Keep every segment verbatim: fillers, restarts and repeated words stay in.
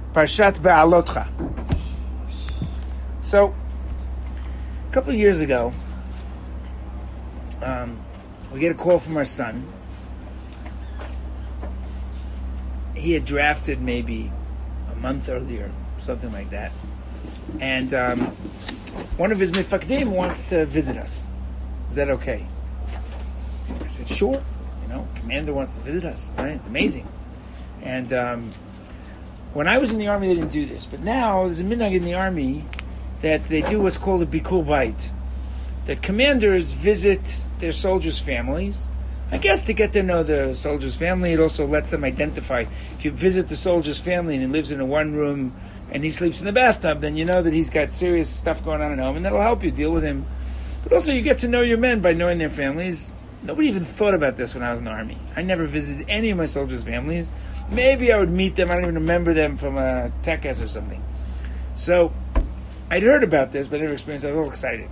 Parshat Be'alotcha. So, a couple of years ago, um, we get a call from our son. He had drafted maybe a month earlier, something like that. And um, one of his mifakdim wants to visit us. Is that okay? I said, sure. You know, commander wants to visit us, right? It's amazing. And um, when I was in the army, they didn't do this. But now, there's a minhag in the army that they do what's called a bikur bait. That commanders visit their soldiers' families. I guess to get to know the soldier's family, it also lets them identify. If you visit the soldier's family and he lives in a one room and he sleeps in the bathtub, then you know that he's got serious stuff going on at home, and that'll help you deal with him. But also you get to know your men by knowing their families. Nobody even thought about this when I was in the army. I never visited any of my soldiers' families. Maybe I would meet them. I don't even remember them from a tekes or something. So I'd heard about this, but never experienced it. I was all excited.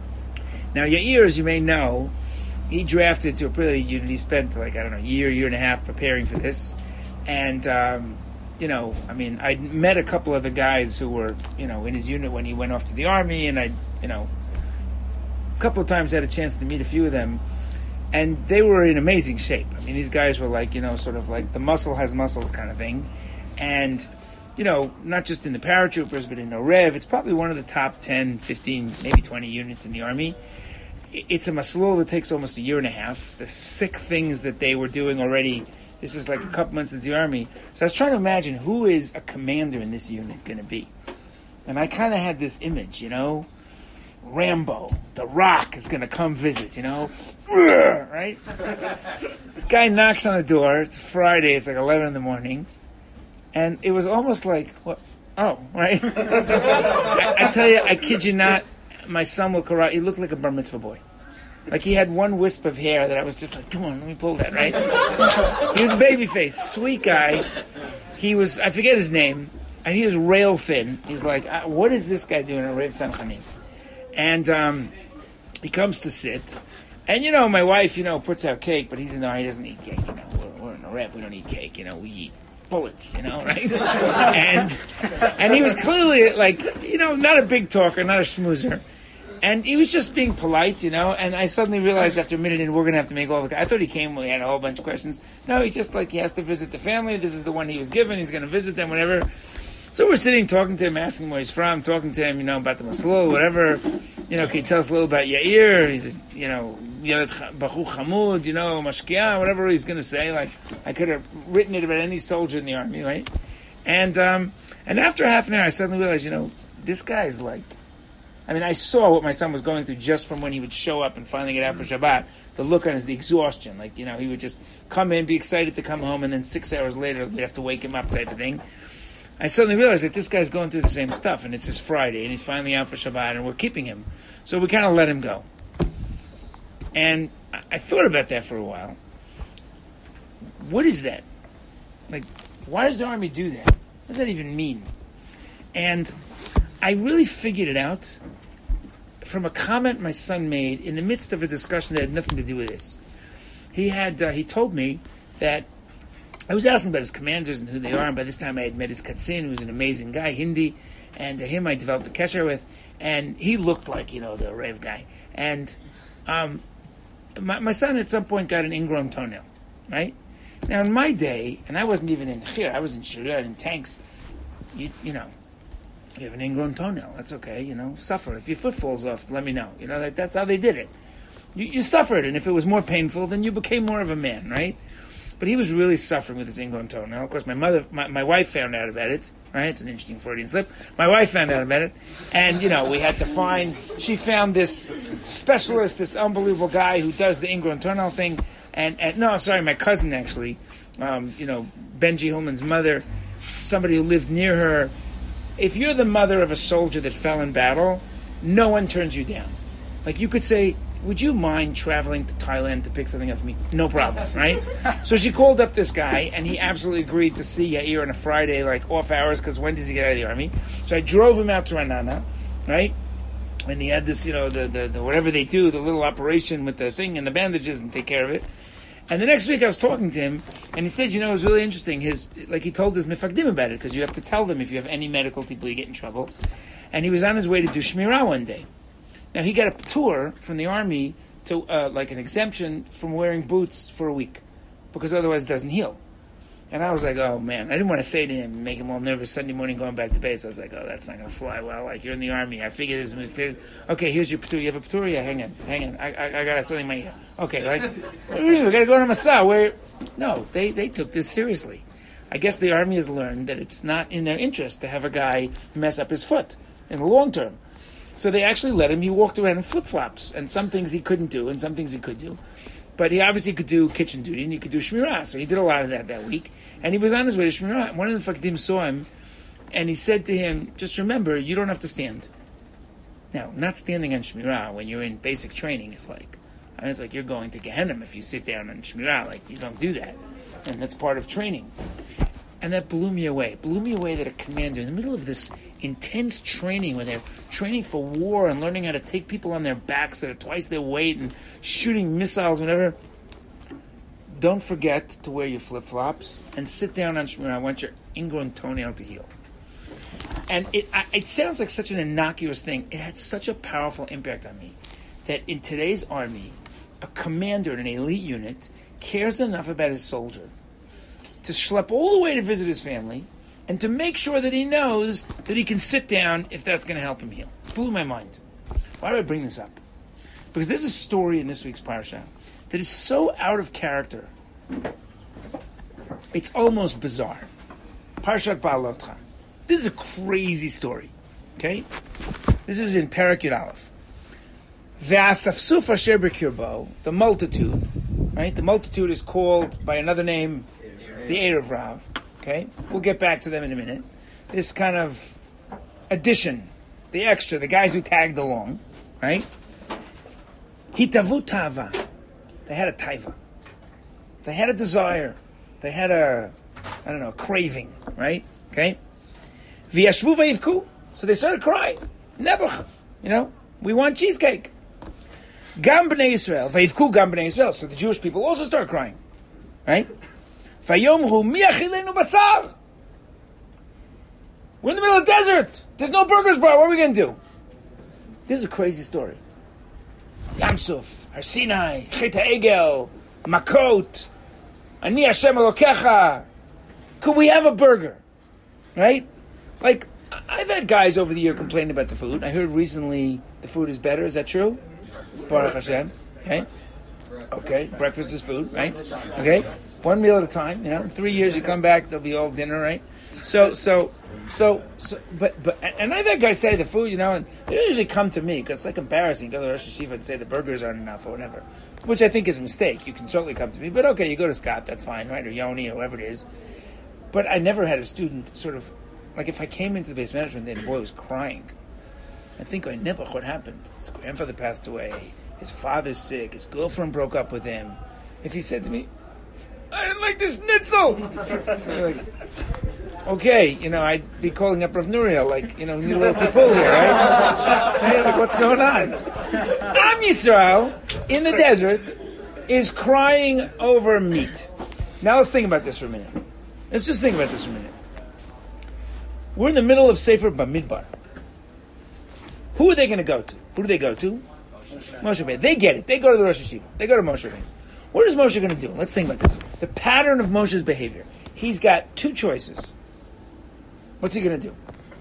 Now Yair, as you may know, he drafted to a pretty unit. He spent like, I don't know, a year, year and a half preparing for this. And, um, you know, I mean, I met a couple of the guys who were, you know, in his unit when he went off to the army. And I, you know, a couple of times had a chance to meet a few of them. And they were in amazing shape. I mean, these guys were like, you know, sort of like the muscle has muscles kind of thing. And, you know, not just in the paratroopers, but in Orev, it's probably one of the top ten, fifteen, maybe twenty units in the army. It's a maslul that takes almost a year and a half. The sick things that they were doing already, this is like a couple months into the army. So I was trying to imagine who is a commander in this unit going to be. And I kind of had this image, you know, Rambo, The Rock is going to come visit, you know, right? This guy knocks on the door. It's Friday. It's like eleven in the morning. And it was almost like, what? Oh, right? I, I tell you, I kid you not, my son will correct. He looked like a bar mitzvah boy. Like he had one wisp of hair that I was just like, come on, let me pull that, right? He was a baby face, sweet guy. He was, I forget his name, and he was rail thin. He's like, uh, what is this guy doing at Rav Sanchanim? And um, he comes to sit. And, you know, my wife, you know, puts out cake, but he's in there, he doesn't eat cake, you know. We're, we're in a Rev, we don't eat cake, you know, we eat bullets, you know, right? and and he was clearly, like, you know, not a big talker, not a schmoozer. And he was just being polite, you know, and I suddenly realized after a minute in, we're going to have to make all the... I thought he came when he had a whole bunch of questions. No, he's just like, he has to visit the family. This is the one he was given. He's going to visit them, whatever. So we're sitting, talking to him, asking him where he's from, talking to him, you know, about the maslul, whatever. You know, can you tell us a little about Yair? He's, you know, Bachu Hamud, you know, Mashkiah, whatever he's going to say. Like, I could have written it about any soldier in the army, right? And, um, and after half an hour, I suddenly realized, you know, this guy's like... I mean, I saw what my son was going through just from when he would show up and finally get out for Shabbat. The look on his, the exhaustion. Like, you know, he would just come in, be excited to come home, and then six hours later, they'd have to wake him up type of thing. I suddenly realized that this guy's going through the same stuff, and it's his Friday, and he's finally out for Shabbat, and we're keeping him. So we kind of let him go. And I, I thought about that for a while. What is that? Like, why does the army do that? What does that even mean? And I really figured it out from a comment my son made in the midst of a discussion that had nothing to do with this. He had uh, he told me that I was asking about his commanders and who they are, and by this time I had met his Katzin, who was an amazing guy, Hindi, and to him I developed a kesher with, and he looked like, you know, the Rav guy. And um, my, my son at some point got an ingrown toenail, right? Now in my day, and I wasn't even in Khir, I was in Shiriyat, in tanks, you, you know, you have an ingrown toenail. That's okay, you know. Suffer. If your foot falls off, let me know. You know, that, that's how they did it. You, you suffered, and if it was more painful, then you became more of a man, right? But he was really suffering with his ingrown toenail. Of course, my mother, my, my wife found out about it, right? It's an interesting Freudian slip. My wife found out about it, and, you know, we had to find, she found this specialist, this unbelievable guy who does the ingrown toenail thing, and, and no, sorry, my cousin, actually, um, you know, Benji Hillman's mother, somebody who lived near her. If you're the mother of a soldier that fell in battle, no one turns you down. Like, you could say, would you mind traveling to Thailand to pick something up for me? No problem, right? So she called up this guy, and he absolutely agreed to see Yair on a Friday, like off hours, because when does he get out of the army? So I drove him out to Ranana, right? And he had this, you know, the, the, the whatever they do, the little operation with the thing and the bandages and take care of it. And the next week I was talking to him, and he said, you know, it was really interesting. His, like he told his mifakdim about it, because you have to tell them if you have any medical people, you get in trouble. And he was on his way to do Shmirah one day. Now he got a tour from the army to, uh, like an exemption from wearing boots for a week, because otherwise it doesn't heal. And I was like, oh man, I didn't want to say to him, make him all nervous Sunday morning going back to base. I was like, oh, that's not going to fly well. Like, you're in the army. I figured this. Okay, here's your patur. You have a patur? Yeah, hang on, hang on. I, I, I got something in my ear. Okay, like, what do you do? We got to go to Masah. Where? No, they, they took this seriously. I guess the army has learned that it's not in their interest to have a guy mess up his foot in the long term. So they actually let him. He walked around in flip-flops, and some things he couldn't do, and some things he could do. But he obviously could do kitchen duty, and he could do Shmirah. So he did a lot of that that week. And he was on his way to Shmirah. One of the Fakdim saw him, and he said to him, just remember, you don't have to stand. Now, not standing on Shmirah when you're in basic training is like, I mean, it's like you're going to Gehenna if you sit down on Shmirah. Like, you don't do that. And that's part of training. And that blew me away. It blew me away that a commander, in the middle of this intense training, where they're training for war and learning how to take people on their backs that are twice their weight and shooting missiles, whatever, don't forget to wear your flip-flops and sit down on Shmirah. I want your ingrown toenail to heal. And it it sounds like such an innocuous thing. It had such a powerful impact on me that in today's army, a commander in an elite unit cares enough about his soldier to schlep all the way to visit his family and to make sure that he knows that he can sit down if that's going to help him heal. It blew my mind. Why do I bring this up? Because there's a story in this week's parasha that is so out of character. It's almost bizarre. Parashat Ba'alotcha. This is a crazy story. Okay? This is in Perek Yud Aleph. Ve'asafsuf asher b'kirbo, the multitude, right? The multitude is called by another name, the Erev Rav. Okay? We'll get back to them in a minute. This kind of addition, the extra, the guys who tagged along, right? Hitavu tava. They had a taiva. They had a desire. They had a, I don't know, a craving, right? Okay? V'yashvu v'yivku. So they started crying. Nebuch. You know, we want cheesecake. Gam b'nei Yisrael. V'yivku gam b'nei Yisrael. So the Jewish people also start crying. Right? Vayomru mi achilenu basar. We're in the middle of the desert. There's no burgers, bro. What are we going to do? This is a crazy story. Yamsuf, Har Sinai, Chet HaEgel, Makot, Ani Hashem Elokecha. Could we have a burger? Right? Like, I've had guys over the year complaining about the food. I heard recently the food is better. Is that true? Baruch Hashem. Okay. Okay. Breakfast is food, right? Okay. One meal at a time. You know, in three years you come back, there'll be all dinner, right? So, so, so, so, but, but, and I've had guys say the food, you know, and they don't usually come to me because it's like embarrassing. Go to Rosh Hashiva and say the burgers aren't enough or whatever, which I think is a mistake. You can certainly come to me, but okay, you go to Scott, that's fine, right? Or Yoni or whoever it is. But I never had a student sort of, like if I came into the base management day and the boy was crying, I think, oh, Nebuch, what happened? His grandfather passed away, his father's sick, his girlfriend broke up with him. If he said to me, I didn't like this schnitzel! Like, okay, you know, I'd be calling up Rav Nuriel, like, you know, we need a little tipul here, right? Hey, like, what's going on? Am Yisrael, in the desert, is crying over meat. Now let's think about this for a minute. Let's just think about this for a minute. We're in the middle of Sefer Bamidbar. Who are they going to go to? Who do they go to? Moshe, Moshe Rabbeinu. They get it. They go to the Rosh Hashiva. They go to Moshe Rabbeinu. What is Moshe going to do? Let's think about this. The pattern of Moshe's behavior. He's got two choices. What's he going to do?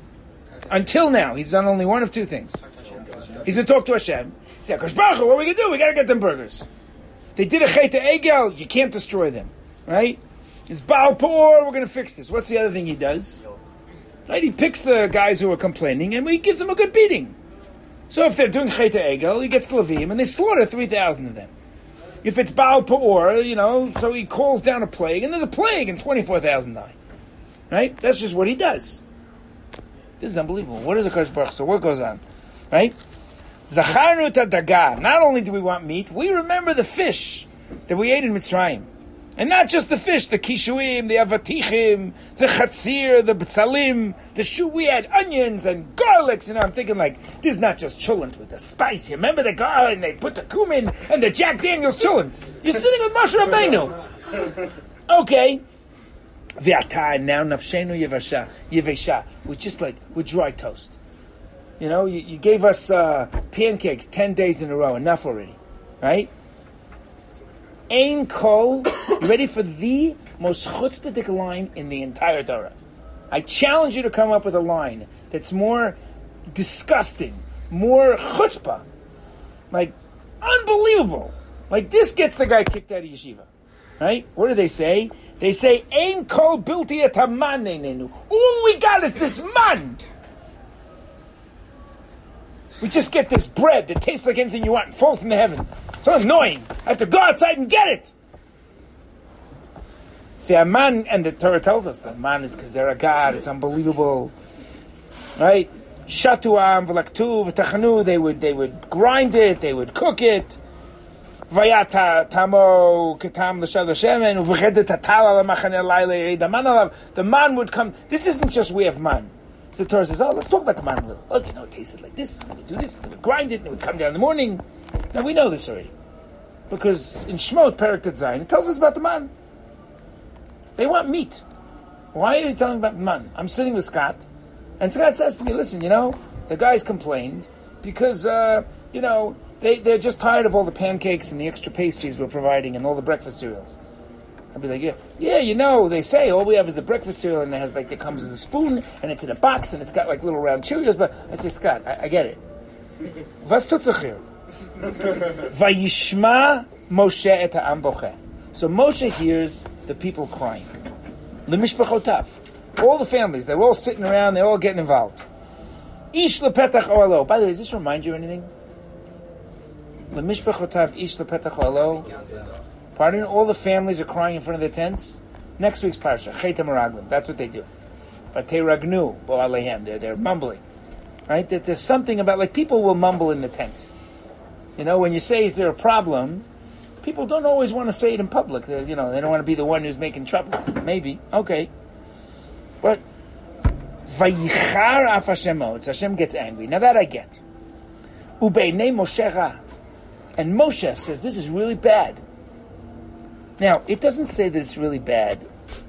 Until now, he's done only one of two things. He's going to talk to Hashem. He's like, what are we going to do? We got to get them burgers. They did a Chet HaEgel. You can't destroy them. Right? It's Baal Peor. We're going to fix this. What's the other thing he does? Right? He picks the guys who are complaining and he gives them a good beating. So if they're doing Chet HaEgel, he gets Levim and they slaughter three thousand of them. If it's Baal Peor, you know, so he calls down a plague, and there's a plague, and twenty-four thousand die. Right? That's just what he does. This is unbelievable. What is a Kosh Baruch? So what goes on? Right? Zacharnu tadaga. Not only do we want meat, we remember the fish that we ate in Mitzrayim. And not just the fish, the kishuim, the avatichim, the chatzir, the b'tzalim, the shu. We had onions and garlics. You know, I'm thinking like, this is not just cholent with the spice. You remember the garlic, and they put the cumin and the Jack Daniels cholent. You're sitting with Moshe Rabbeinu. Okay. V'ata, now nafshenu yevasha, yevesha. We're just like, we're dry toast. You know, you, you gave us uh, pancakes ten days in a row. Enough already. Right? Ein kol, you ready for the most chutzpahdik line in the entire Torah? I challenge you to come up with a line that's more disgusting, more chutzpah, like unbelievable. Like this gets the guy kicked out of yeshiva, right? What do they say? They say ein kol bilti et haman neinenu. All we got is this man. We just get this bread that tastes like anything you want and falls into heaven. So annoying. I have to go outside and get it. See, a man, and the Torah tells us that man is kazera God. It's unbelievable, right? Shatuam v'laktu v'tachanu. They would they would grind it. They would cook it. Vayata tamo ketam l'shad Hashemen uv'chedet hatala l'machane layle the man alav. The man would come. This isn't just we have man. So the Torah says, oh, let's talk about the man a little. Look, you know, it tasted like this. And we do this. And we grind it. And we come down in the morning. Now, we know this already. Because in Shemot, Perek Tet Zayin, it tells us about the man. They want meat. Why are they telling about man? I'm sitting with Scott. And Scott says to me, listen, you know, the guys complained because, uh, you know, they, they're just tired of all the pancakes and the extra pastries we're providing and all the breakfast cereals. I'd be like, yeah, yeah, you know, they say all we have is the breakfast cereal and it has like, it comes in a spoon and it's in a box and it's got like little round Cheerios. But I say, Scott, I, I get it. Was tut sich hier? Vayishma Moshe et ha'am bocheh. So Moshe hears the people crying. Lemishpachotav. All the families, they're all sitting around, they're all getting involved. Ish lepetach oalo. By the way, does this remind you of anything? Lemishpachotav ish lepetach oalo. Pardon? All the families are crying in front of their tents. Next week's parsha, Chet HaMeraglim. That's what they do. Batei ragnu bo alehem. They're they're mumbling, right? That there's something about like people will mumble in the tent. You know, when you say, "Is there a problem?" People don't always want to say it in public. They're, you know, they don't want to be the one who's making trouble. Maybe okay, but vayichar af Hashem od. Hashem gets angry. Now that I get. Ubeinei Moshe ra, and Moshe says this is really bad. Now, it doesn't say that it's really bad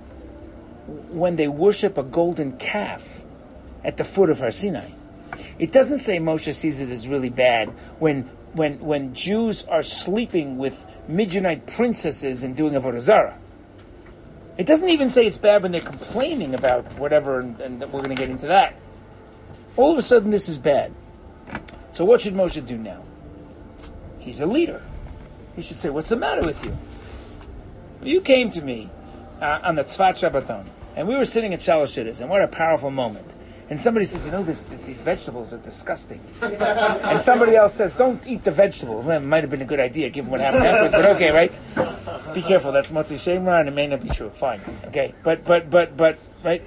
when they worship a golden calf at the foot of Har Sinai. It doesn't say Moshe sees it as really bad when when when Jews are sleeping with Midianite princesses and doing Avodah Zarah. It doesn't even say it's bad when they're complaining about whatever, and, and we're going to get into that. All of a sudden, this is bad. So what should Moshe do now? He's a leader. He should say, what's the matter with you? You came to me uh, on the Tzvat Shabbaton, and we were sitting at Shalosh Shidduchos, and what a powerful moment. And somebody says, you know, this, this, these vegetables are disgusting. And somebody else says, don't eat the vegetable. Well, it might have been a good idea, given what happened afterwards, but okay, right? Be careful, that's Motzi Shemra, and it may not be true. Fine, okay? But, but, but, but, right?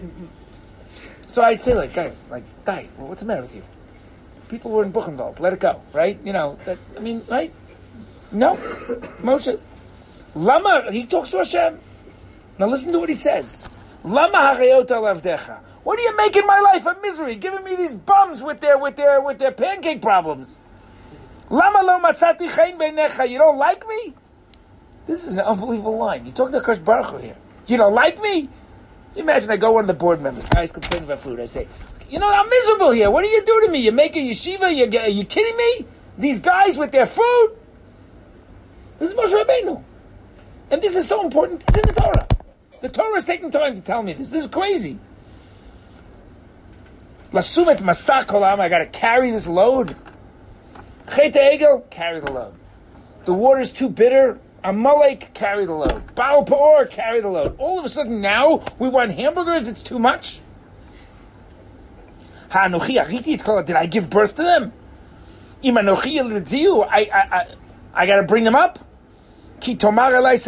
So I'd say, like, guys, like, die. Well, what's the matter with you? People were in Buchenwald. Let it go, right? You know, that, I mean, right? No. Moshe. Lama, he talks to Hashem. Now listen to what he says. Lama harayot alavdecha. What are you making my life a misery? Giving me these bums with their with their with their pancake problems. Lama lo matzati chen beinecha. You don't like me? This is an unbelievable line. You talk to Akash Baruch Hu here. You don't like me? Imagine I go one of the board members. Guys complaining about food. I say, you know, I'm miserable here. What do you do to me? You make a yeshiva? You, are you kidding me? These guys with their food? This is Moshe Rabbeinu. And this is so important. It's in the Torah. The Torah is taking time to tell me this. This is crazy. Lasumet masak kolam. I got to carry this load. Chet Egel, carry the load. The water's too bitter. Amalek, carry the load. Baal Peor, carry the load. All of a sudden now we want hamburgers. It's too much. Ha'anochi achiti et kol. Did I give birth to them? Im anochi yelidu. I I I, I got to bring them up. What am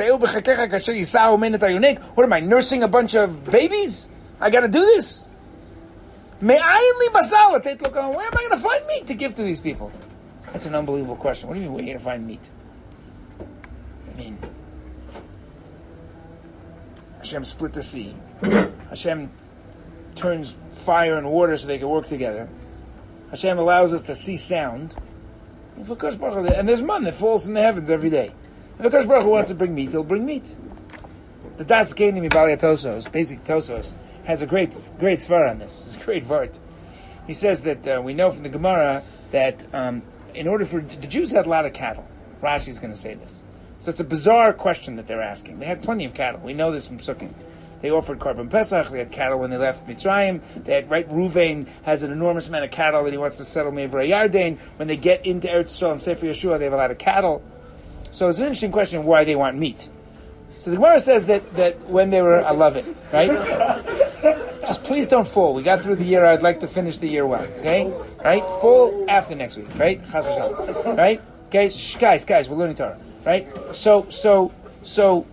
I, nursing a bunch of babies? I got to do this. Where am I going to find meat to give to these people? That's an unbelievable question. What do you mean, where are you going to find meat? I mean, Hashem split the sea. Hashem turns fire and water so they can work together. Hashem allows us to see sound. And there's man that falls from the heavens every day. If Akash Baruch Hu wants to bring meat, he'll bring meat. The Das Kenim Ibalia Tosos, basic Tosos, has a great, great svar on this. It's a great vart. He says that uh, we know from the Gemara that um, in order for the Jews had a lot of cattle. Rashi's going to say this. So it's a bizarre question that they're asking. They had plenty of cattle. We know this from Sukkim. They offered Korban Pesach. They had cattle when they left Mitzrayim. They had, right, Ruvain has an enormous amount of cattle that he wants to settle Meivra Yarden. When they get into Eretz Yisrael and Sefer Yeshua, they have a lot of cattle. So it's an interesting question why they want meat. So the Gemara says that, that when they were, I love it, right? Just please don't fall. We got through the year. I'd like to finish the year well, okay? Right? Fall after next week, right? Chas v'shalom, right? Okay, shh, guys, guys, we're learning Torah, right? So, so, so,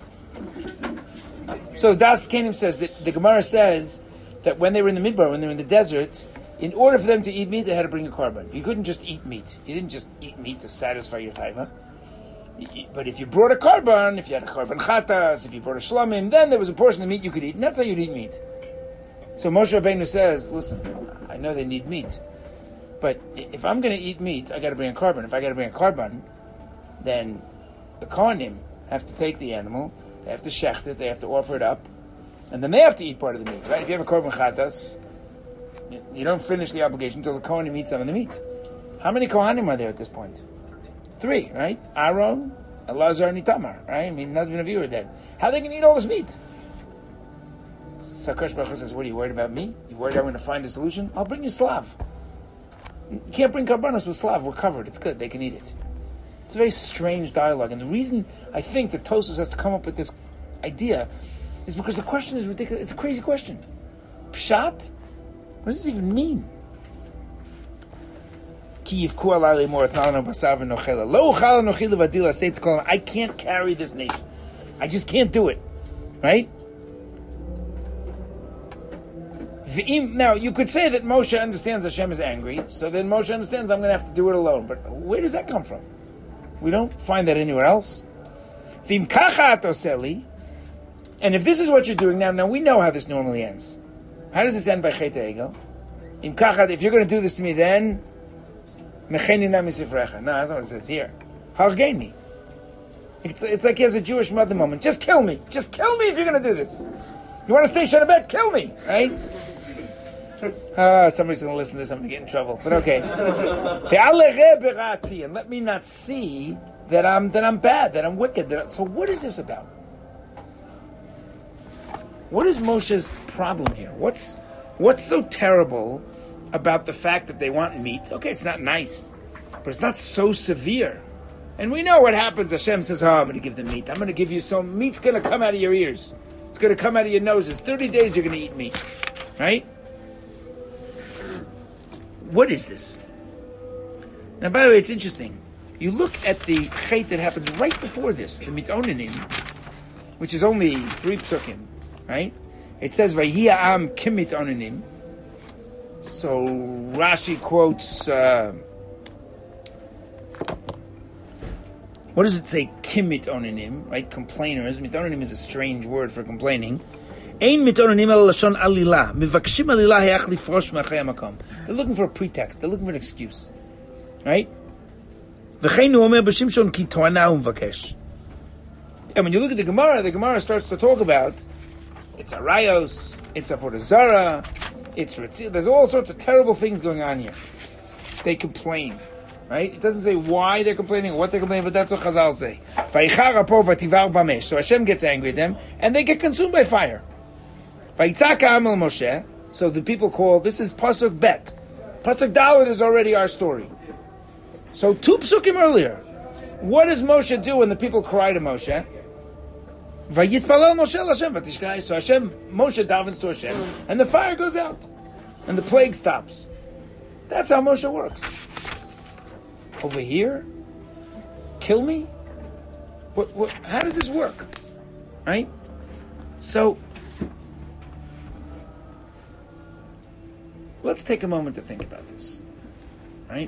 so Das Kenim says that the Gemara says that when they were in the Midbar, when they were in the desert, in order for them to eat meat, they had to bring a korban. You couldn't just eat meat. You didn't just eat meat to satisfy your taiva. But if you brought a korban, if you had a korban chatas, if you brought a shlamim, then there was a portion of meat you could eat, and that's how you'd eat meat. So Moshe Rabbeinu says, listen, I know they need meat, but if I'm going to eat meat, I got to bring a korban. If I got to bring a korban, then the kohanim have to take the animal, they have to shecht it, they have to offer it up, and then they have to eat part of the meat, right? If you have a korban chatas, you don't finish the obligation until the kohanim eat some of the meat. How many kohanim are there at this point? Three, right? Aaron, Elazar, and Itamar, right? I mean, not even a viewer dead. How are they going to eat all this meat? Sakash Baruch Hu says, what are you worried about me? You worried I'm going to find a solution? I'll bring you Slav. You can't bring Karbanos with Slav. We're covered. It's good. They can eat it. It's a very strange dialogue. And the reason I think that Tosfos has to come up with this idea is because the question is ridiculous. It's a crazy question. Pshat? What does this even mean? I can't carry this nation. I just can't do it. Right? Now, you could say that Moshe understands Hashem is angry, so then Moshe understands I'm going to have to do it alone. But where does that come from? We don't find that anywhere else. And if this is what you're doing now, now we know how this normally ends. How does this end by Chet Egel? If you're going to do this to me, then no, that's not what it says here. Hargeni. It's, it's like he has a Jewish mother moment. Just kill me. Just kill me if you're going to do this. You want to stay shut bed? Kill me. Right? Uh, somebody's going to listen to this. I'm going to get in trouble. But okay. And let me not see that I'm that I'm bad, that I'm wicked. That I, so what is this about? What is Moshe's problem here? What's what's so terrible about the fact that they want meat? Okay, it's not nice, but it's not so severe. And we know what happens. Hashem says, oh, I'm going to give them meat. I'm going to give you some meat's going to come out of your ears. It's going to come out of your noses. thirty days you're going to eat meat. Right? What is this? Now, by the way, it's interesting. You look at the chait that happens right before this, the mitonanim, which is only three psukim, right? It says, Vayhi am kim mitonanim. So Rashi quotes, uh, what does it say? Kim mitonanim, right? Complainers. Mitonanim is a strange word for complaining. Ein mitonanim el lashon alila. Mivakshim alila hayach lifrosh ma'achay hamakom. They're looking for a pretext. They're looking for an excuse, right? V'cheinu omer b'shimshon ki to'ana umvakesh. And when you look at the Gemara, the Gemara starts to talk about it's a rayos, it's a vodazara, it's ritzil. There's all sorts of terrible things going on here. They complain, right? It doesn't say why they're complaining or what they're complaining, but that's what Chazal say. So Hashem gets angry at them, and they get consumed by fire. So the people call, this is Pasuk Bet. Pasuk Dalet is already our story. So two psukim earlier, what does Moshe do when the people cry to Moshe? Vayitpalel Moshe Hashem v'tishkai. So Hashem, Moshe davens to Hashem, and the fire goes out, and the plague stops. That's how Moshe works. Over here, kill me. What? What? How does this work? Right? So let's take a moment to think about this. Right?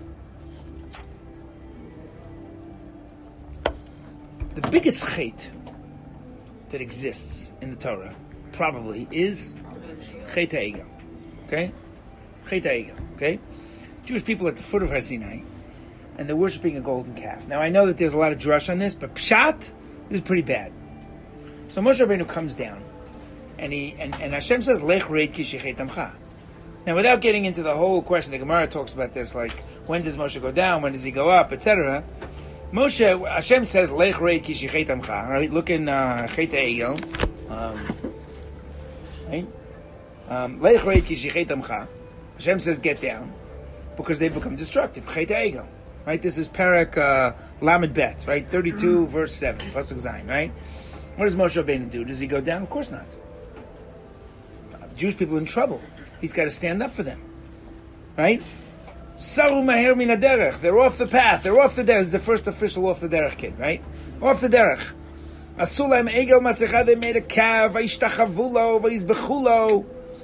The biggest chait that exists in the Torah, probably, is Chet HaEgel. Okay? Chet HaEgel. Okay? Jewish people at the foot of Har Sinai, and they're worshiping a golden calf. Now, I know that there's a lot of drush on this, but Pshat, this is pretty bad. So Moshe Rabbeinu comes down, and he and, and Hashem says, Lech reid ki shechet amcha. Now, without getting into the whole question, the Gemara talks about this, like, when does Moshe go down, when does he go up, et cetera. Moshe, Hashem says, Lech reid ki shechet amcha. Right? Look in uh, Chet HaEgel. Um, right? Um, Lech reid ki shechet amcha. Hashem says, get down, because they become destructive. Chet HaEgel. Right? This is Parak uh, Lamed Bet, right? thirty-two, verse seven, Pasuk Zayin, right? What does Moshe Rabbeinu do? Does he go down? Of course not. The Jewish people are in trouble. He's got to stand up for them. Right? Saru maher min haderech. They're off the path. They're off the derech. This is the first official off the derech kid, right? Off the derech. Asulaim egel masecha. They made a calf. Vayishtachavulo. Vayizbechulo.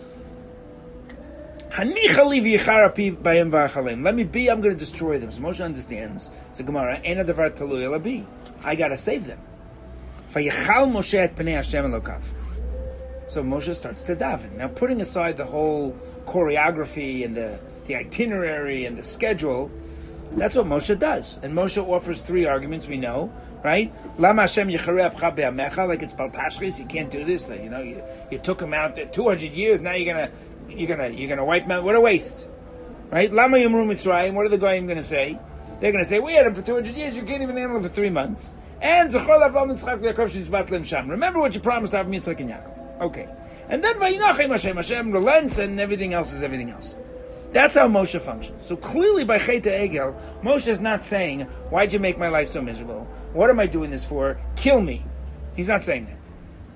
Hanicha li bayim v'achalem. Let me be. I'm going to destroy them. So Moshe understands. It's a Gemara. Ena davar talui ela bi. I got to save them. Vayechal Moshe et pnei Hashem elokav. So Moshe starts to daven. Now, putting aside the whole choreography and the, the itinerary and the schedule, that's what Moshe does. And Moshe offers three arguments we know, right? Lama Hashem yecharei apcha be'amecha, like it's baltashchis, you can't do this. You know, you, you took him out there two hundred years, now you're gonna you're gonna you're gonna wipe him out. What a waste, right? Lama yomru mitzrayim. What are the goyim gonna say? They're gonna say, we had him for two hundred years. You can't even handle him for three months. And Zechor Avraham Yitzchak Yaakov shishbat lem sham. Remember what you promised Avraham Yitzchak and Yaakov. Okay. And then Vayinachem Hashem, Hashem relents, and everything else is everything else. That's how Moshe functions. So clearly by Chet HaEgel, Moshe is not saying, why'd you make my life so miserable? What am I doing this for? Kill me. He's not saying that.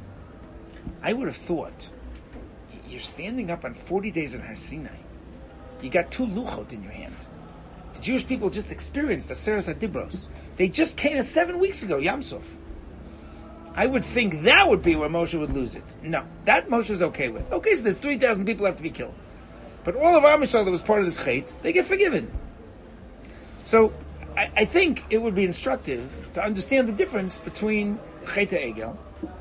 I would have thought, you're standing up on forty days in Har Sinai. You got two luchot in your hand. The Jewish people just experienced Aseres HaDibros. They just came seven weeks ago, Yam Suf. I would think that would be where Moshe would lose it. No, that Moshe is okay with. Okay, so there's three thousand people have to be killed. But all of Am Yisrael that was part of this chait, they get forgiven. So, I, I think it would be instructive to understand the difference between Chet HaEgel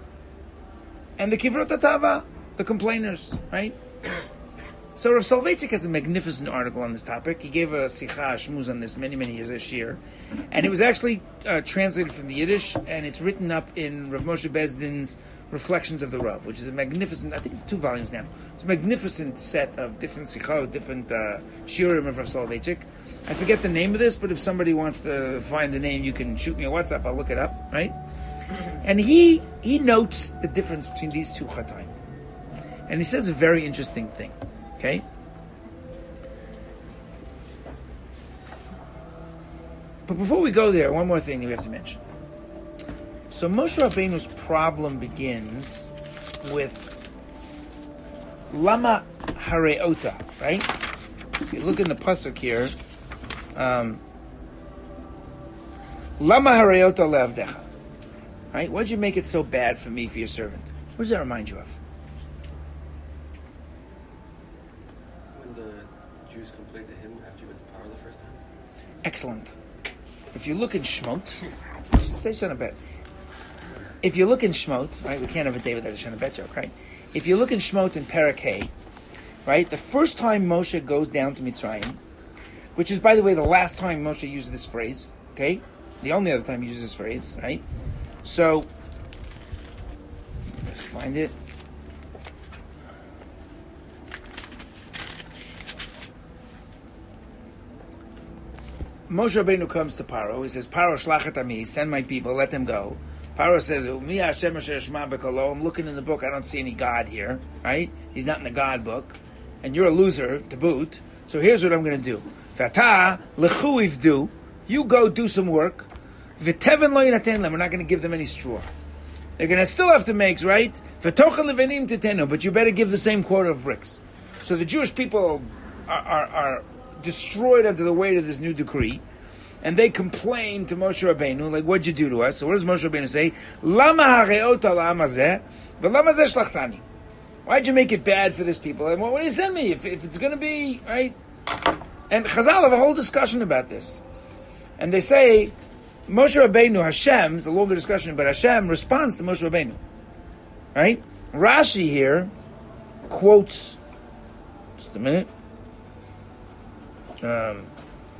and the Kivrot HaTava, the complainers, right? So Rav Soloveitchik has a magnificent article on this topic. He gave a sikha, a shmuz on this many, many years this year. And it was actually uh, translated from the Yiddish, and it's written up in Rav Moshe Bezdin's Reflections of the Rav, which is a magnificent, I think it's two volumes now. It's a magnificent set of different sikhot, different uh, shiurim of Rav Soloveitchik. I forget the name of this, but if somebody wants to find the name, you can shoot me a WhatsApp, I'll look it up, right? And he he notes the difference between these two chataim. And he says a very interesting thing. Okay? But before we go there, one more thing that we have to mention. So Moshe Rabbeinu's problem begins with Lama Hareota, right? If you look in the pasuk here, um, Lama Hareota le'avdecha, right? Why'd you make it so bad for me, for your servant? What does that remind you of? Excellent. If you look in Shmot, say Shana Bet. If you look in Shmot, right, we can't have a day without a Shana Bet joke, right? If you look in Shmot in Parak Hay, right, the first time Moshe goes down to Mitzrayim, which is, by the way, the last time Moshe uses this phrase, okay? The only other time he uses this phrase, right? So, let's find it. Moshe Rabbeinu comes to Paro. He says, Paro, shlachet ami, send my people, let them go. Paro says, Mi Hashem asher shma b'kolo. I'm looking in the book, I don't see any God here, right? He's not in the God book. And you're a loser, to boot. So here's what I'm going to do. V'ata lechu ivdu. You go do some work. V'teven lo yinaten lem. We're not going to give them any straw. They're going to still have to make, right? V'tocha levenim tetenu. But you better give the same quota of bricks. So the Jewish people are... are, are destroyed under the weight of this new decree, and they complain to Moshe Rabbeinu, like, what'd you do to us? So what does Moshe Rabbeinu say? Lama hareota la'am hazeh, v'lama zeh shlachtani. Why'd you make it bad for this people? And what would you send me if, if it's going to be, right? And Chazal have a whole discussion about this. And they say, Moshe Rabbeinu, Hashem, it's a longer discussion, but Hashem responds to Moshe Rabbeinu. right? Rashi here quotes, just a minute, um,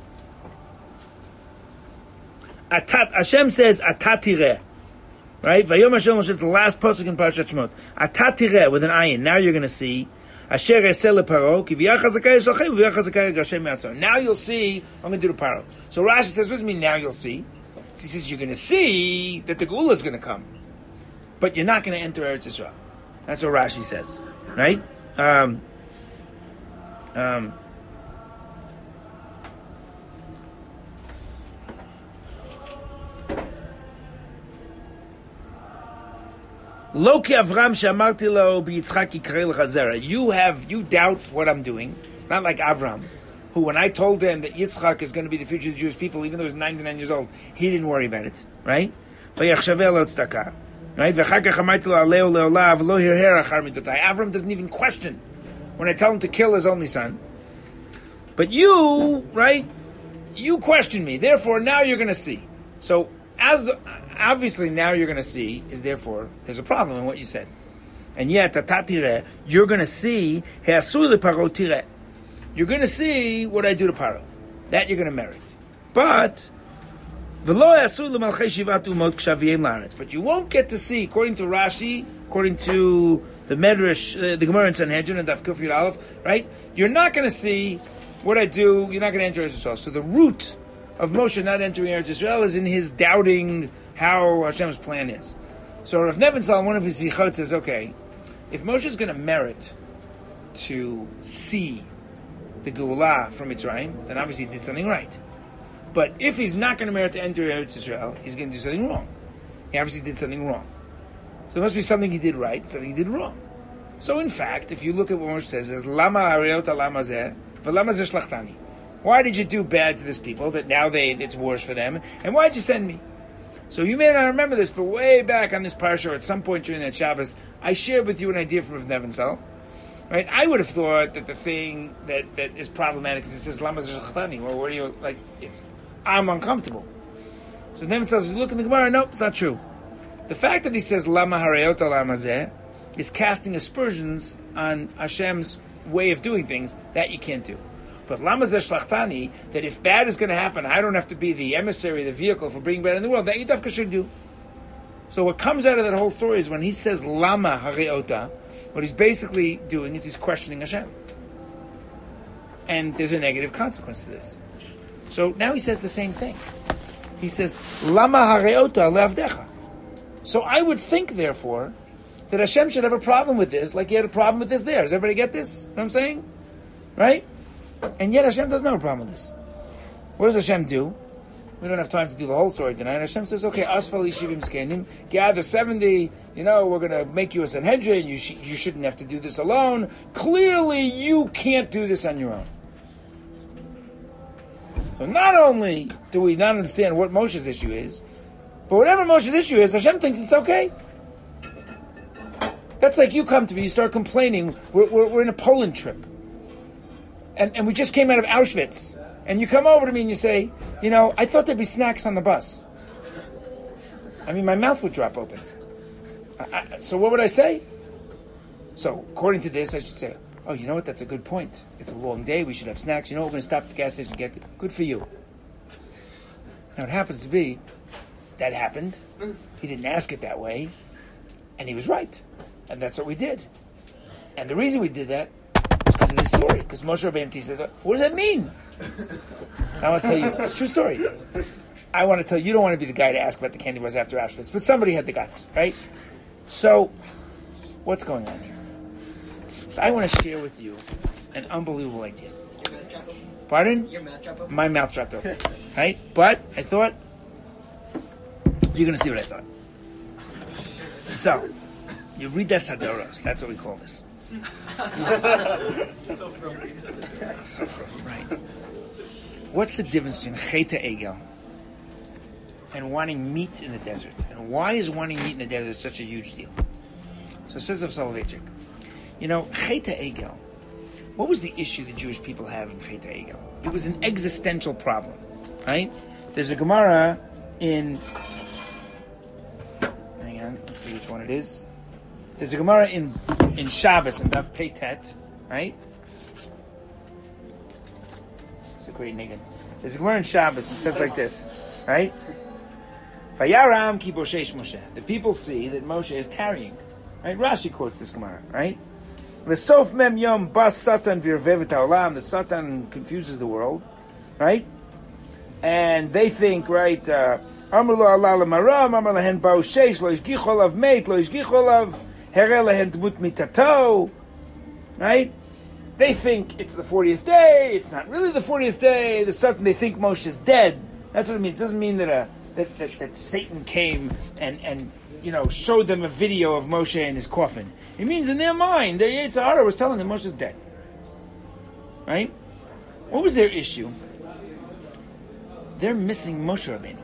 Atat, Hashem says, Atatireh, right? Vayom Hashem Moshe, it's the last pasuk in Parashat Shemot. Atatireh, with an ayin. Now you're going to see, Asher Esel Paro, Ki V'yach HaZakaya Shalchem, V'yach HaZakaya Gashem Yatzor. Now you'll see, I'm going to do the Paro. So Rashi says, what does it mean now you'll see? He says, you're going to see that the Geula is going to come. But you're not going to enter Eretz Yisrael. That's what Rashi says, right? Um, um, Loki Avram she'amarti lo b'Yitzchak yikrei lecha zera. You have, you doubt what I'm doing. Not like Avram, who when I told him that Yitzchak is going to be the future of the Jewish people, even though he was ninety-nine years old, he didn't worry about it, right? V'yachshaveh lo tzedakah. Right? Avram doesn't even question when I tell him to kill his only son. But you, right, you question me. Therefore, now you're going to see. So, as the, obviously now you're going to see is therefore, there's a problem in what you said. And yet, you're going to see, you're going to see what I do to Paro. That you're going to merit. But, but you won't get to see, according to Rashi, according to the Medrash, uh, the Gemara in Sanhedrin and Daf Kuf Yud Aleph, right? You're not going to see what I do. You're not going to enter Eretz Yisrael. So the root of Moshe not entering Eretz Yisrael is in his doubting how Hashem's plan is. So Rav Nebenzahl, one of his zichot, says, okay, if Moshe is going to merit to see the Geulah from Mitzrayim, then obviously he did something right. But if he's not going to merit to enter Eretz Yisrael, he's going to do something wrong. He obviously did something wrong. So there must be something he did right, something he did wrong. So in fact, if you look at what Moshe says, it's Lama Hareota Lama Zeh, V'Lama Zeh Shlachtani. Why did you do bad to this people that now they it's worse for them? And why did you send me? So you may not remember this, but way back on this parsha, or at some point during that Shabbos, I shared with you an idea from Rav Nebenzahl. Right? I would have thought that the thing that, that is problematic is it says Lama Zeh Shlachtani. Well, what do you like? It's I'm uncomfortable. So Nebenzahl says, look in the Gemara. Nope, it's not true. The fact that he says Lama Hareota Lama Zeh is casting aspersions on Hashem's way of doing things that you can't do. But Lama Zeh Shlachtani, that if bad is going to happen, I don't have to be the emissary, the vehicle for bringing bad in the world, that you dafka should do. So what comes out of that whole story is when he says Lama Hareota, what he's basically doing is he's questioning Hashem. And there's a negative consequence to this. So now he says the same thing. He says, Lama Hareota le'avdecha. So I would think, therefore, that Hashem should have a problem with this, like he had a problem with this there. Does everybody get this? You know what I'm saying? Right? And yet Hashem doesn't have a problem with this. What does Hashem do? We don't have time to do the whole story tonight. Hashem says, okay, Asfal Yishivim Skenim, gather seventy, you know, we're going to make you a Sanhedrin, you, sh- you shouldn't have to do this alone. Clearly, you can't do this on your own. So not only do we not understand what Moshe's issue is, but whatever Moshe's issue is, Hashem thinks it's okay. That's like you come to me, you start complaining, we're, we're, we're in a Poland trip. And, and we just came out of Auschwitz. And you come over to me and you say, you know, I thought there'd be snacks on the bus. I mean, my mouth would drop open. I, I, so what would I say? So according to this, I should say, oh, you know what? That's a good point. It's a long day. We should have snacks. You know, we're going to stop at the gas station and get good for you. Now, it happens to be that happened. He didn't ask it that way. And he was right. And that's what we did. And the reason we did that is because of this story. Because Moshe Rabbeinu teaches us, what does that mean? So I want to tell you, it's a true story. I want to tell you, you don't want to be the guy to ask about the candy bars after Auschwitz, but somebody had the guts, right? So, what's going on here? So I want to share with you an unbelievable idea. Your mouth dropped open? Pardon? Your mouth dropped open? My mouth dropped open. Right? But I thought, you're going to see what I thought. So, you read that Sadoros. That's what we call this. So from So from, right. What's the difference between Cheta Egel and wanting meat in the desert? And why is wanting meat in the desert such a huge deal? So it says of Soloveitchik, you know, Cheta Egel, what was the issue the Jewish people have in Cheta Egel? It was an existential problem, right? There's a Gemara in, hang on, let's see which one it is. There's a Gemara in in Shabbos and Daf Pei Tet, right? It's a great niggun. There's a Gemara in Shabbos. It says like this, right? Vayaram ki boshesh Moshe. The people see that Moshe is tarrying, right? Rashi quotes this Gemara, right? L'sof mem yom bas satan virvevet haolam. The Satan confuses the world, right? And they think, right? Amar lo Allah l'maram, amar lehen boshesh lo ishgicho lav meit, lo ishgicho lav hereh lehen tmut mitato, right? They think it's the fortieth day. It's not really the fortieth day. The Satan, they think Moshe is dead. That's what it means. It doesn't mean that a That, that, that Satan came and, and you know showed them a video of Moshe in his coffin. It means in their mind, their Yetzer Hara was telling them Moshe's dead. Right? What was their issue? They're missing Moshe Rabbeinu.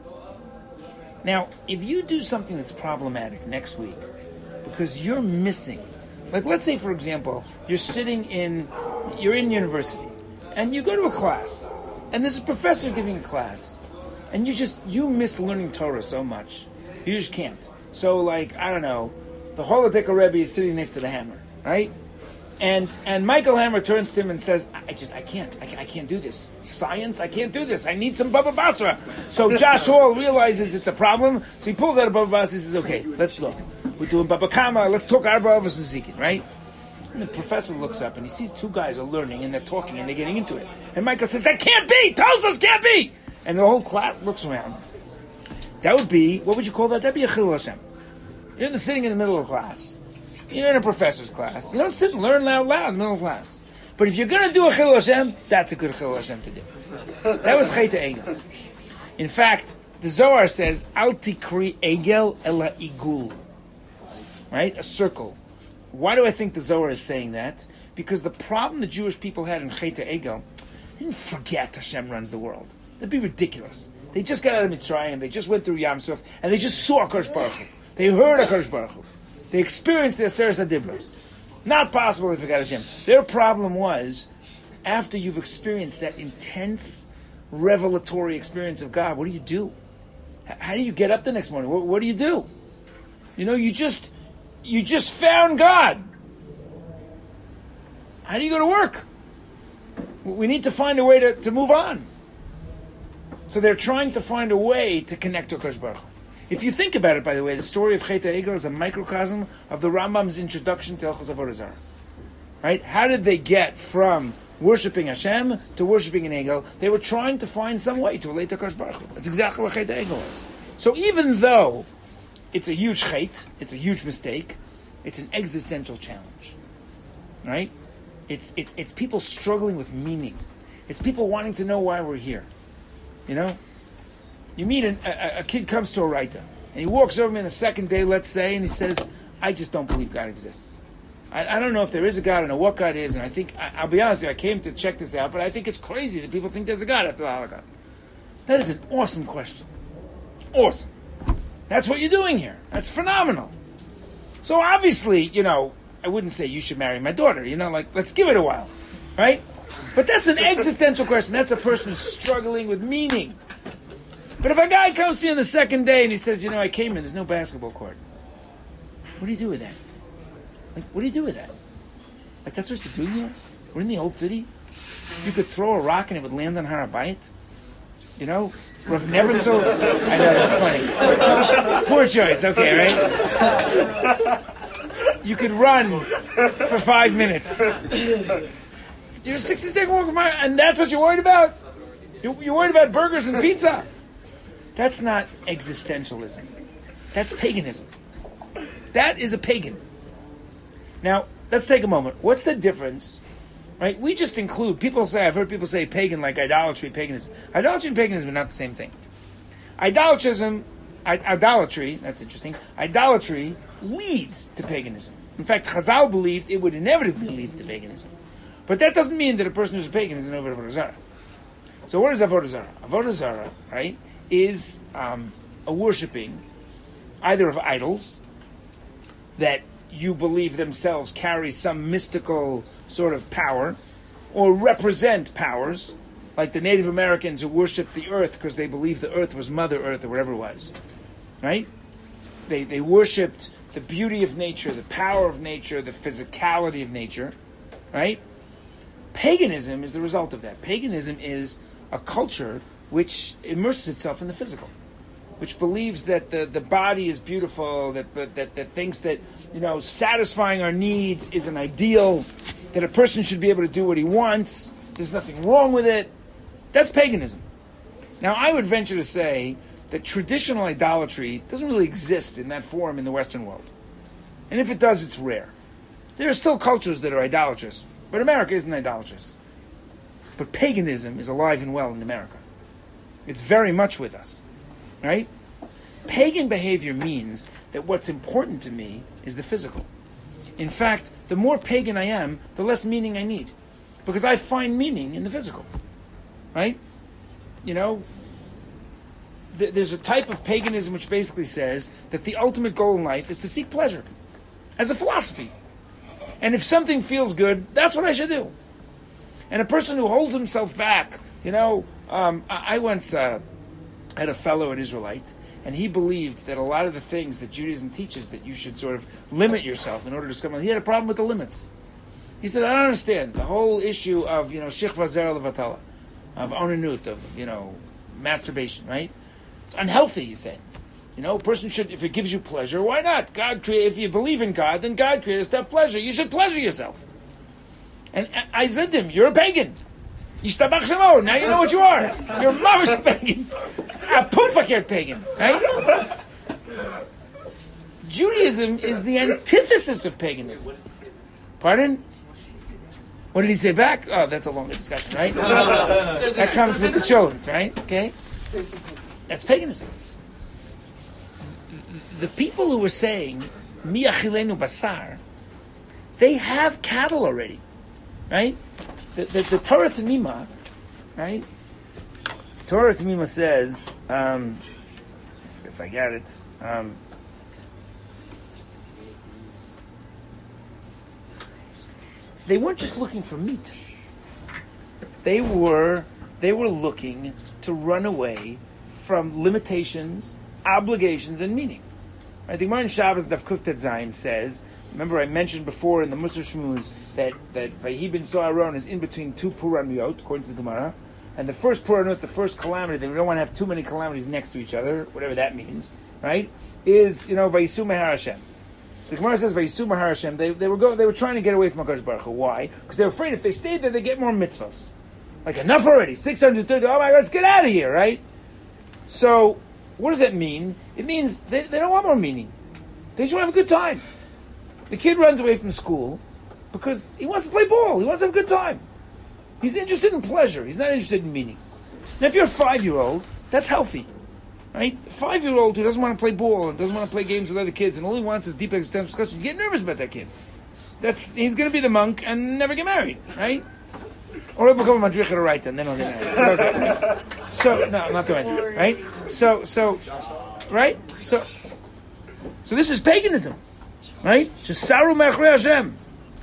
Now, if you do something that's problematic next week, because you're missing, like let's say for example, you're sitting in, you're in university, and you go to a class, and there's a professor giving a class, and you just, you miss learning Torah so much. You just can't. So, like, I don't know, the Holotek Rebbe is sitting next to the Hammer, right? And and Michael Hammer turns to him and says, I just, I can't, I, I can't do this. Science, I can't do this. I need some Baba Basra. So Josh Hall realizes it's a problem, so he pulls out a Baba Basra and says, okay, let's look. We're doing Baba Kama, let's talk Arba Avos and Zikin, right? And the professor looks up and he sees two guys are learning and they're talking and they're getting into it. And Michael says, that can't be! Tosas can't be! And the whole class looks around. That would be, what would you call that? That'd be a Chilul Hashem. You're sitting in the middle of class. You're in a professor's class. You don't sit and learn loud, loud in the middle of class. But if you're going to do a Chilul Hashem, that's a good Chilul Hashem to do. That was Chet Egel. In fact, the Zohar says, Al tikri egel ela igul. Right? A circle. Why do I think the Zohar is saying that? Because the problem the Jewish people had in Chet Egel, they didn't forget Hashem runs the world. That'd be ridiculous. They just got out of Mitzrayim, they just went through Yam Suf, and they just saw HaKadosh Baruch Hu. They heard HaKadosh Baruch Hu. They experienced the Aseret HaDibros. Not possible if they forgot Hashem. Their problem was, after you've experienced that intense, revelatory experience of God, what do you do? How do you get up the next morning? What, what do you do? You know, you just, you just found God. How do you go to work? We need to find a way to, to move on. So they're trying to find a way to connect to HaKadosh Baruch Hu. If you think about it, by the way, the story of Chet HaEgel is a microcosm of the Rambam's introduction to Hilchos Avodah Zarah. Right? How did they get from worshiping Hashem to worshiping an Egel? They were trying to find some way to relate to HaKadosh Baruch Hu. That's exactly what Chet HaEgel is. So even though it's a huge Chet, it's a huge mistake, it's an existential challenge. Right? It's it's it's people struggling with meaning. It's people wanting to know why we're here. You know, you meet an, a, a kid comes to a writer, and he walks over me on the second day, let's say, and he says, I just don't believe God exists. I, I don't know if there is a God, I don't know what God is, and I think, I, I'll be honest with you, I came to check this out, but I think it's crazy that people think there's a God after the Holocaust. That is an awesome question. Awesome. That's what you're doing here. That's phenomenal. So obviously, you know, I wouldn't say you should marry my daughter, you know, like, let's give it a while, right? But that's an existential question. That's a person who's struggling with meaning. But if a guy comes to me on the second day and he says, you know, I came in, there's no basketball court. What do you do with that? Like, what do you do with that? Like, that's what you're doing here? We're in the old city. You could throw a rock and it would land on Har HaBayit. You know? Rav Nebenzahl. I know, that's funny. Poor choice. Okay, right? You could run for five minutes. You're a sixty-second walk from my, and that's what you're worried about? You're, you're worried about burgers and pizza? That's not existentialism. That's paganism. That is a pagan. Now, let's take a moment. What's the difference? Right? We just include, people say, I've heard people say pagan like idolatry, paganism. Idolatry and paganism are not the same thing. Idolatrism, idolatry, that's interesting, idolatry leads to paganism. In fact, Chazal believed it would inevitably lead to paganism. But that doesn't mean that a person who's a pagan is an Avodah Zarah. So what is Avodah Zarah? Avodah Zarah, right, is um, a worshipping either of idols that you believe themselves carry some mystical sort of power or represent powers, like the Native Americans who worshipped the earth because they believed the earth was Mother Earth or whatever it was, right? They they worshipped the beauty of nature, the power of nature, the physicality of nature, right? Paganism is the result of that. Paganism is a culture which immerses itself in the physical, which believes that the, the body is beautiful, that, that that thinks that, you know, satisfying our needs is an ideal, that a person should be able to do what he wants, there's nothing wrong with it. That's paganism. Now, I would venture to say that traditional idolatry doesn't really exist in that form in the Western world. And if it does, it's rare. There are still cultures that are idolatrous, but America isn't idolatrous. But paganism is alive and well in America. It's very much with us, right? Pagan behavior means that what's important to me is the physical. In fact, the more pagan I am, the less meaning I need, because I find meaning in the physical, right? You know, th- there's a type of paganism which basically says that the ultimate goal in life is to seek pleasure, as a philosophy. And if something feels good, that's what I should do. And a person who holds himself back, you know, um, I, I once uh, had a fellow at Israelite, and he believed that a lot of the things that Judaism teaches, that you should sort of limit yourself in order to come. He had a problem with the limits. He said, I don't understand the whole issue of, you know, shichva zera levatala, of onanut, of, you know, masturbation, right? It's unhealthy, he said. You know, a person should, if it gives you pleasure, why not? God created, if you believe in God, then God created us to have pleasure. You should pleasure yourself. And I said to him, you're a pagan. Yishtabach shemo, now you know what you are. You're a mamash pagan. A pumfakert pagan, right? Judaism is the antithesis of paganism. Pardon? What did he say back? Oh, that's a longer discussion, right? That comes with the children, right? Okay? That's paganism. The people who were saying, Mi achilenu basar, they have cattle already, right? The, the, the Torah Tamima, right? Torah Tamima says, um, if I get it, um, they weren't just looking for meat. They were they were looking to run away from limitations, obligations, and meaning. Right? The Gemara in Shabbos Daf Kuf Tet Zayin says, remember I mentioned before in the Musar Shmuz that that Vayi ben So'aron is in between two Puraniyot, according to the Gemara. And the first Puraniyot, the first calamity, they don't want to have too many calamities next to each other, whatever that means, right? Is, you know, Vayisu Mehar Hashem. The Gemara says Vayisu Mehar Hashem. They they were going, they were trying to get away from HaKadosh Baruch Hu. Why? Because they were afraid if they stayed there, they get more mitzvahs. Like enough already, six hundred thirty. Oh my God, let's get out of here, right? So, what does that mean? It means they, they don't want more meaning. They just want to have a good time. The kid runs away from school because he wants to play ball. He wants to have a good time. He's interested in pleasure. He's not interested in meaning. Now, if you're a five-year-old, that's healthy, right? A five-year-old who doesn't want to play ball and doesn't want to play games with other kids and only wants his deep existential discussion, you get nervous about that kid. That's he's going to be the monk and never get married, right? Or he'll become a madrich at a right and then he'll get married. Okay. So, no, I'm not doing it, right? So, so, right? So, so this is paganism, right? Shesaru me'achrei Hashem.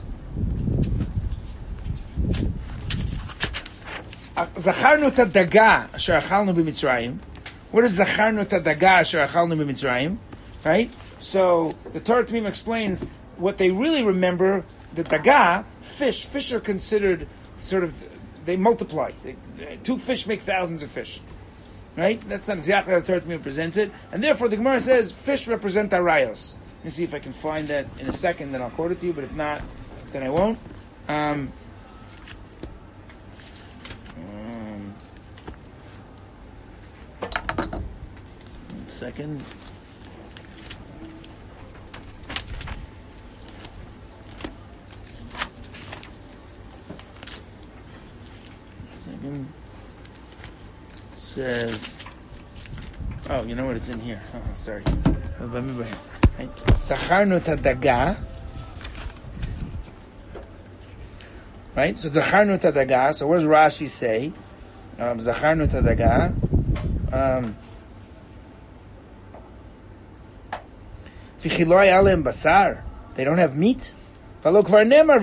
Zacharnu tadaga asher achalnu b'Mitzrayim. What is zacharnu tadaga asher achalnu b'Mitzrayim? Right? So the Torah Tamim explains what they really remember. The daga, fish. Fish are considered sort of, they multiply. They, two fish make thousands of fish. Right? That's not exactly how the Torah Tamim presents it. And therefore the Gemara says fish represent arayos. Let me see if I can find that in a second, then I'll quote it to you. But if not, then I won't. Um, Second. Second. Says, oh, you know what? It's in here. Oh, sorry. Zacharnu tadaga. Right? So Zacharnu tadaga. So what does Rashi say? Um, Zacharnu tadaga. Um, They don't have meat. They have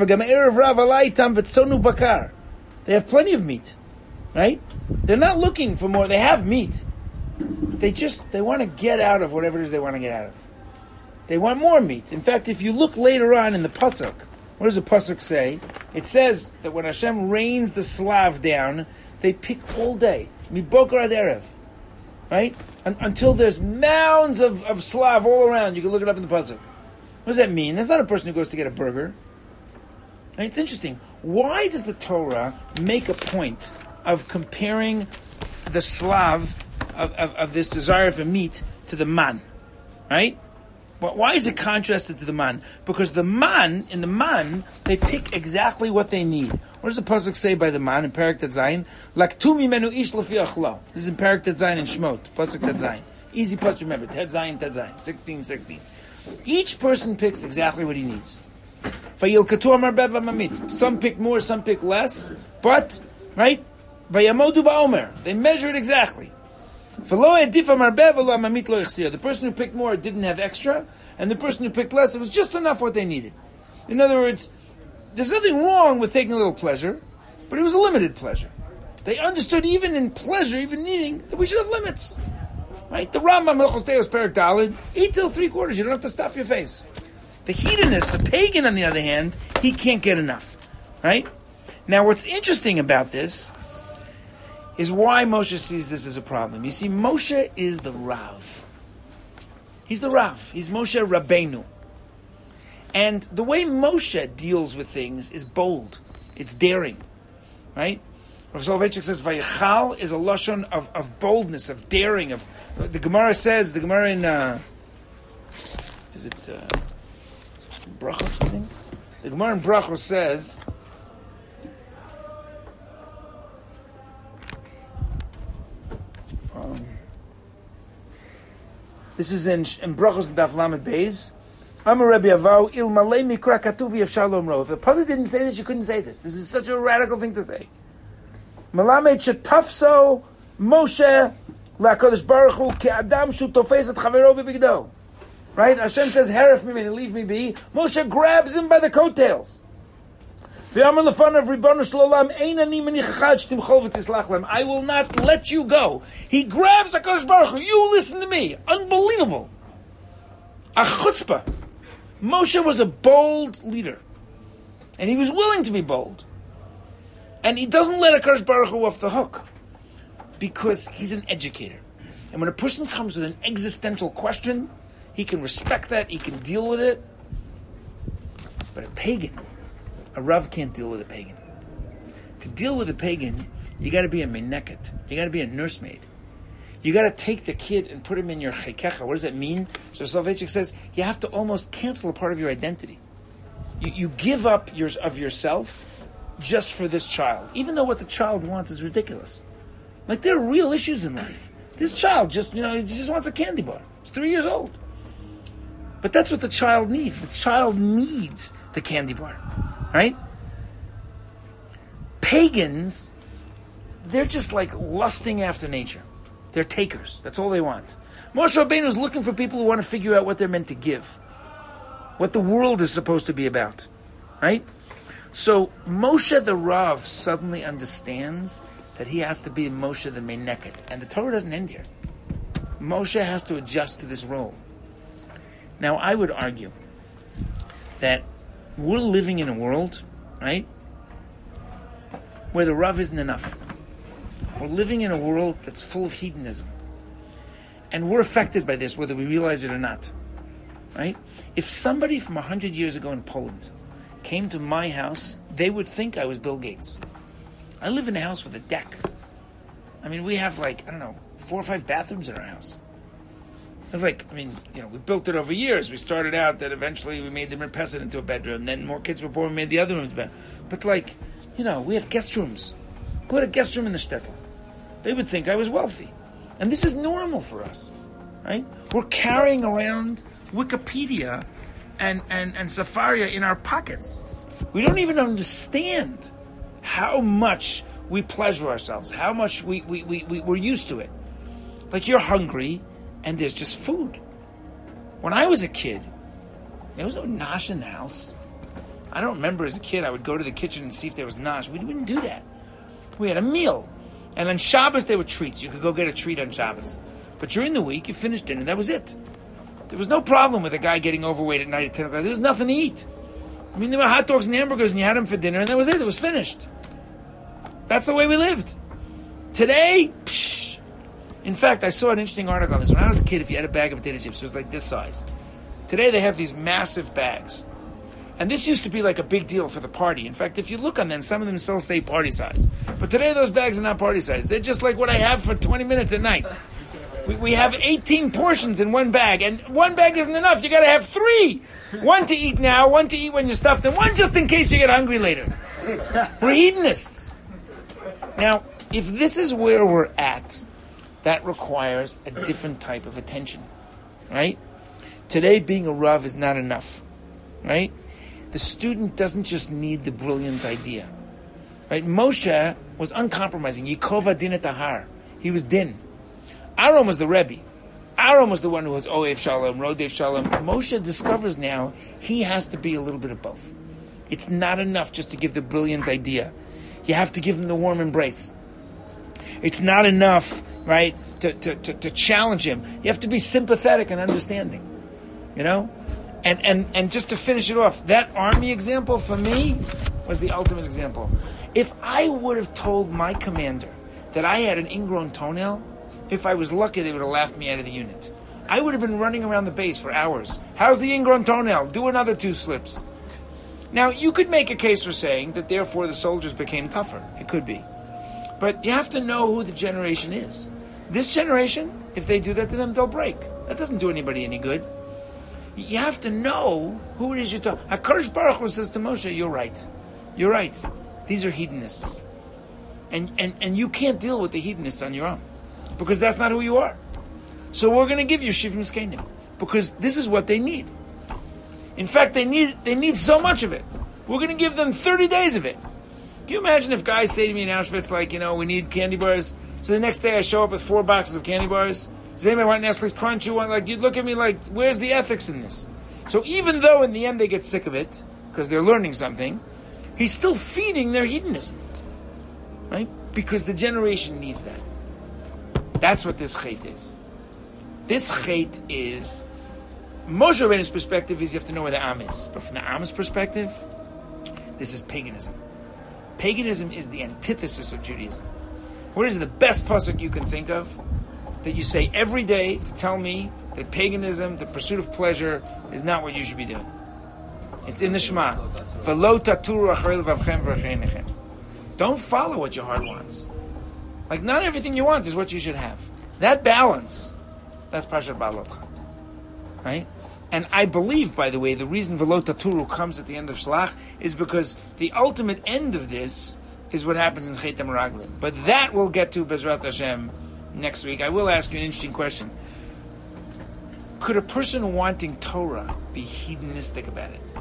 plenty of meat, right? They're not looking for more. They have meat. They just, they want to get out of whatever it is they want to get out of. They want more meat. In fact, if you look later on in the pasuk, what does the pasuk say? It says that when Hashem rains the slav down, they pick all day, miboker ad erev, right? Un- until there's mounds of, of slav all around. You can look it up in the pasuk. What does that mean? That's not a person who goes to get a burger. And it's interesting. Why does the Torah make a point of comparing the slav of, of, of this desire for meat to the man, right? But why is it contrasted to the man? Because the man, in the man, they pick exactly what they need. What does the pasuk say by the man in Parak Tet Zayin? Laktu mimenu ish lefi achlo. This is in Parak Tet Zayin in Shmot, pasuk Tet Zayin. Easy pasuk to remember. Tet Zayin, Tet Zayin, sixteen, sixteen. Each person picks exactly what he needs. Vayilkatu amar bev mamit. Some pick more, some pick less, but right? Vayamodu ba'omer. They measure it exactly. The person who picked more didn't have extra, and the person who picked less, it was just enough what they needed. In other words, there's nothing wrong with taking a little pleasure, but it was a limited pleasure. They understood even in pleasure, even eating, that we should have limits. Right? The Rambam, Hilchos Teos, Perek Daled, eat till three quarters, you don't have to stuff your face. The hedonist, the pagan on the other hand, he can't get enough. Right? Now what's interesting about this is why Moshe sees this as a problem. You see, Moshe is the Rav. He's the Rav. He's Moshe Rabbeinu. And the way Moshe deals with things is bold. It's daring. Right? Rav Soloveitchik says, Vayichal is a lashon of, of boldness, of daring. Of the Gemara says, the Gemara in, uh, is it uh, Brachos, something? The Gemara in Brachos says, Um, this is in, in Brachos and Daf Lamed Beis. Amar Rebbe Avau il malei mikra katuv yefshar lomro. If the pasuk didn't say this, you couldn't say this. This is such a radical thing to say. Malamed shetafso Moshe laKadosh Baruch Hu ke'adam shu tofes et chavero bebigdo. Right? Hashem says, "Heref mimeni, leave me be." Moshe grabs him by the coattails. I will not let you go. He grabs HaKadosh Baruch Hu. You listen to me. Unbelievable. A chutzpah. Moshe was a bold leader. And he was willing to be bold. And he doesn't let HaKadosh Baruch Hu off the hook. Because he's an educator. And when a person comes with an existential question, he can respect that. He can deal with it. But a pagan, a Rav can't deal with a pagan. To deal with a pagan, you got to be a meneket. You got to be a nursemaid. You got to take the kid and put him in your chekecha. What does that mean? So Soloveitchik says you have to almost cancel a part of your identity. You, you give up yours of yourself just for this child, even though what the child wants is ridiculous. Like there are real issues in life. This child just, you know, he just wants a candy bar. He's three years old. But that's what the child needs. The child needs the candy bar. Right? Pagans, they're just like lusting after nature. They're takers. That's all they want. Moshe Rabbeinu is looking for people who want to figure out what they're meant to give. What the world is supposed to be about. Right? So Moshe the Rav suddenly understands that he has to be Moshe the Meneket. And the Torah doesn't end here. Moshe has to adjust to this role. Now I would argue that we're living in a world, right, where the Rav isn't enough. We're living in a world that's full of hedonism. And we're affected by this, whether we realize it or not. Right? If somebody from one hundred years ago in Poland came to my house, they would think I was Bill Gates. I live in a house with a deck. I mean, we have like, I don't know, four or five bathrooms in our house. It's like, I mean, you know, we built it over years. We started out that eventually we made the mirpeset into a bedroom. Then more kids were born, we made the other rooms better. But like, you know, we have guest rooms. Who had a guest room in the shtetl? They would think I was wealthy. And this is normal for us, right? We're carrying around Wikipedia and, and, and Safaria in our pockets. We don't even understand how much we pleasure ourselves, how much we, we, we, we, we're used to it. Like you're hungry, and there's just food. When I was a kid, there was no nosh in the house. I don't remember as a kid I would go to the kitchen and see if there was nosh. We wouldn't do that. We had a meal. And on Shabbos there were treats. You could go get a treat on Shabbos. But during the week, you finished dinner, that was it. There was no problem with a guy getting overweight at night at ten o'clock. There was nothing to eat. I mean, there were hot dogs and hamburgers, and you had them for dinner, and that was it. It was finished. That's the way we lived. Today, psh. In fact, I saw an interesting article on this. When I was a kid, if you had a bag of potato chips, it was like this size. Today, they have these massive bags. And this used to be like a big deal for the party. In fact, if you look on them, some of them still say party size. But today, those bags are not party size. They're just like what I have for twenty minutes at night. We, we have eighteen portions in one bag, and one bag isn't enough. You got to have three. One to eat now, one to eat when you're stuffed, and one just in case you get hungry later. We're hedonists. Now, if this is where we're at, that requires a different type of attention, right? Today, being a Rav is not enough, right? The student doesn't just need the brilliant idea, right? Moshe was uncompromising. Yikov din et ahar. He was din. Aaron was the Rebbe. Aaron was the one who was Oev Shalom, Rodev Shalom. Moshe discovers now he has to be a little bit of both. It's not enough just to give the brilliant idea. You have to give them the warm embrace. It's not enough, right, to, to, to, to challenge him. You have to be sympathetic and understanding, you know? And, and, and just to finish it off, that army example for me was the ultimate example. If I would have told my commander that I had an ingrown toenail, if I was lucky, they would have laughed me out of the unit. I would have been running around the base for hours. How's the ingrown toenail? Do another two slips. Now, you could make a case for saying that therefore the soldiers became tougher. It could be. But you have to know who the generation is. This generation, if they do that to them, they'll break. That doesn't do anybody any good. You have to know who it is you're talking. HaKadosh Baruch Hu says to Moshe, you're right. You're right. These are hedonists. And, and, and you can't deal with the hedonists on your own. Because that's not who you are. So we're going to give you Shiv Miskenim. Because this is what they need. In fact, they need they need so much of it. We're going to give them thirty days of it. Can you imagine if guys say to me in Auschwitz, like, you know, we need candy bars. So the next day I show up with four boxes of candy bars. Does anybody want Nestle's Crunch? You want, like, you'd look at me like, where's the ethics in this? So even though in the end they get sick of it, because they're learning something, he's still feeding their hedonism. Right? Because the generation needs that. That's what this chait is. This chait is, Moshe Rabbeinu's perspective is you have to know where the Am is. But from the Am's perspective, this is paganism. Paganism is the antithesis of Judaism. What is the best pasuk you can think of that you say every day to tell me that paganism, the pursuit of pleasure, is not what you should be doing? It's in the Shema. V'lo taturu acharei levavchem v'acharei einechem. Don't follow what your heart wants. Like, not everything you want is what you should have. That balance, that's Parshat Ba'alotcha. Right? And I believe, by the way, the reason V'lo Taturu comes at the end of Shlach is because the ultimate end of this is what happens in Chet HaMeraglim. But that we'll get to, Bezrat Hashem, next week. I will ask you an interesting question. Could a person wanting Torah be hedonistic about it?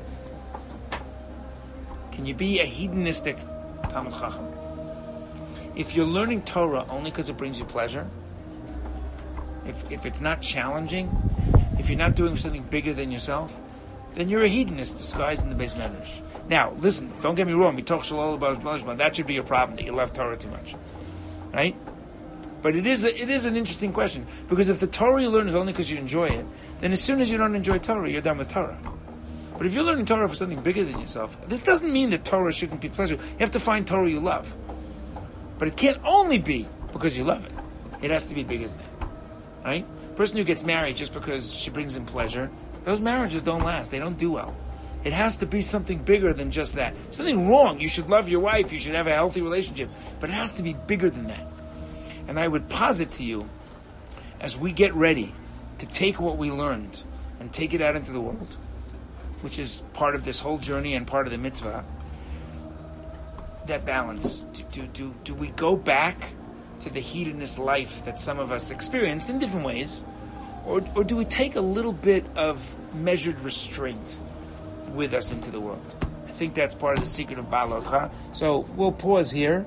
Can you be a hedonistic Talmid Chacham? If you're learning Torah only because it brings you pleasure, if if it's not challenging, if you're not doing something bigger than yourself, then you're a hedonist disguised in the base medrash. Now, listen, don't get me wrong, that should be your problem, that you love Torah too much. Right? But it is a, it is an interesting question, because if the Torah you learn is only because you enjoy it, then as soon as you don't enjoy Torah, you're done with Torah. But if you're learning Torah for something bigger than yourself, this doesn't mean that Torah shouldn't be pleasure. You have to find Torah you love. But it can't only be because you love it. It has to be bigger than that. Right? A person who gets married just because she brings him pleasure, those marriages don't last. They don't do well. It has to be something bigger than just that. There's nothing wrong. You should love your wife. You should have a healthy relationship. But it has to be bigger than that. And I would posit to you, as we get ready to take what we learned and take it out into the world, which is part of this whole journey and part of the mitzvah, that balance. Do, do, do, do we go back to the hedonist life that some of us experienced in different ways? Or, or do we take a little bit of measured restraint with us into the world? I think that's part of the secret of Ba'alotcha. So we'll pause here.